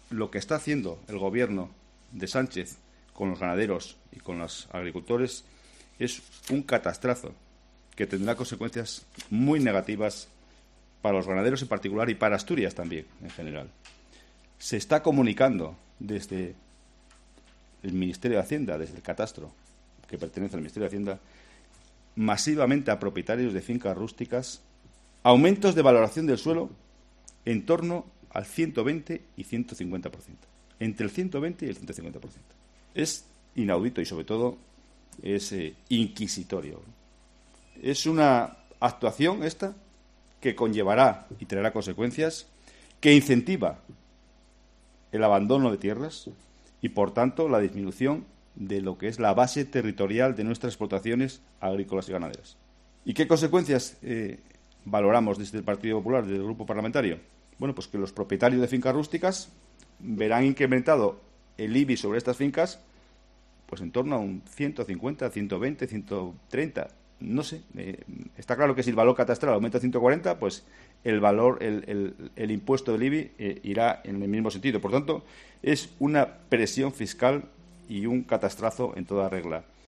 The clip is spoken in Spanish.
lo que está haciendo el gobierno de Sánchez con los ganaderos y con los agricultores es un catastrazo que tendrá consecuencias muy negativas para los ganaderos en particular y para Asturias también, en general. Se está comunicando desde el Ministerio de Hacienda, desde el catastro, que pertenece al Ministerio de Hacienda, masivamente a propietarios de fincas rústicas, aumentos de valoración del suelo en torno al 120 y 150%. Entre el 120 y el 150%. Es inaudito y, sobre todo, es inquisitorio. Es una actuación esta que conllevará y traerá consecuencias, que incentiva el abandono de tierras y, por tanto, la disminución de lo que es la base territorial de nuestras explotaciones agrícolas y ganaderas. ¿Y qué consecuencias valoramos desde el Partido Popular, desde el Grupo Parlamentario? Bueno, pues que los propietarios de fincas rústicas verán incrementado el IBI sobre estas fincas pues en torno a un 150, 120, 130, no sé. Está claro que si el valor catastral aumenta a 140, pues el valor, el impuesto del IBI irá en el mismo sentido. Por tanto, es una presión fiscal y un catastrazo en toda regla.